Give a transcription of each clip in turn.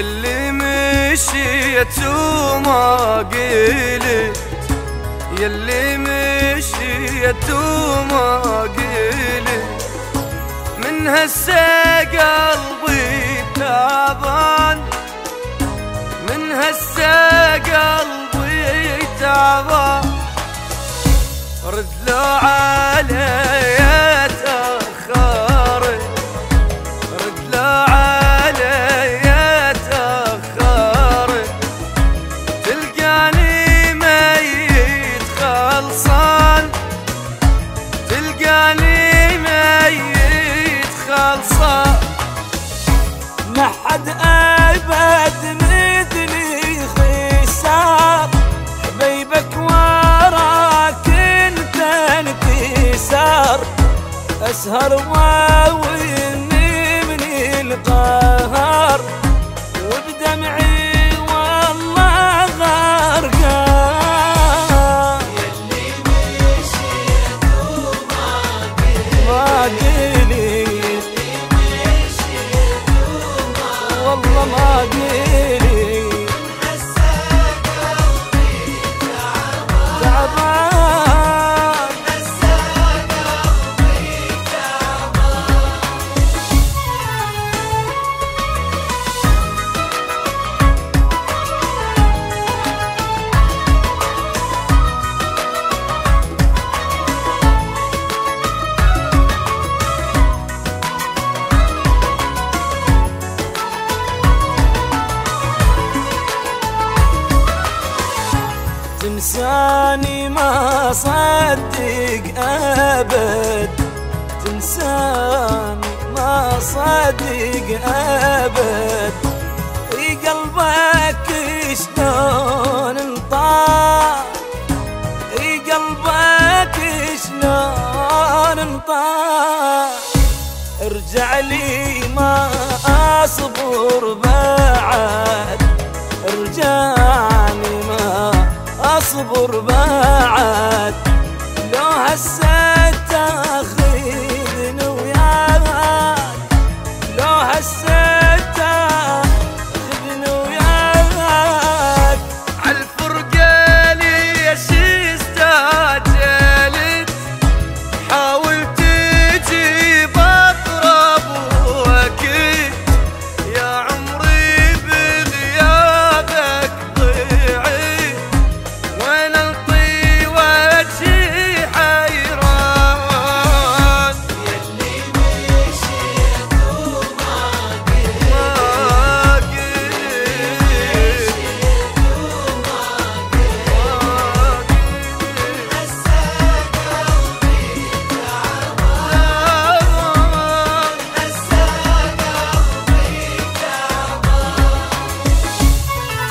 يلي مشيت وما قلت، يلي مشيت وما قلت، من هسه قلبي تعبان، من هسه قلبي تعبان، رد لو علي تأخرت، رد لو علي تأخرت، تلقاني ميت خلصان، تلقاني ميت خلصان، ما حد أبد مثلي خسار، حبيبك وراك انت انكسار، أسهر واويني من القهر، وبدمعي والله غرقان. يلي مشيت وما قلت، والله ما قلت، هسه قلبي تعبان، هسه قلبي تعبان. تنساني ما صدق أبد، تنساني ما صدق أبد، في قلبك شلون انطار، في قلبك شلون انطار، ارجع لي ما أصبر بعد، ارجعني ما أصبر بعد، لو هسه تاخذني وياك، لو هسه تاخذني وياك، عالفرقة ليش استعجلت، حاول تجي بأقرب وقت، يا عمري بغيابك ضيعت، وين الطي وجهي حيران. يلي مشيت وما قلت، هسه قلبي تعبان، هسه قلبي تعبان.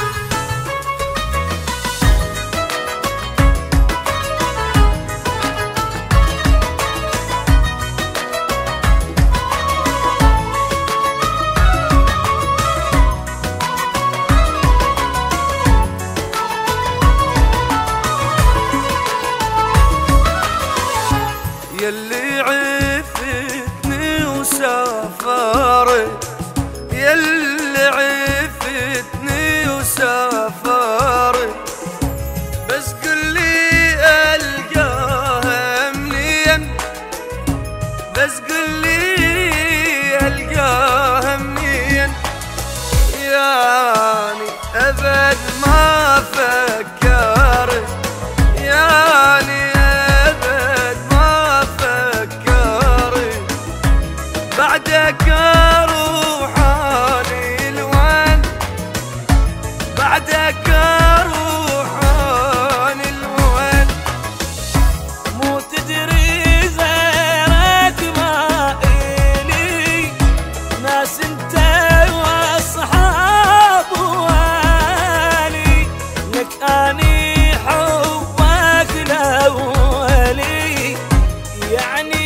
يلي عفتني وسافرت، يلي عفتني وسافرت، بس قلي ألقاها منين، بس قلي ألقاها منين، يعني أبد ما فكرت، يعني أبد ما فكرت، بعدك أروح أني لوين، بعدك أروح أني لوين، مو تدري غيرك ما إلي ناس، انت واصحاب والي، لك اني حبك الاولي، يعني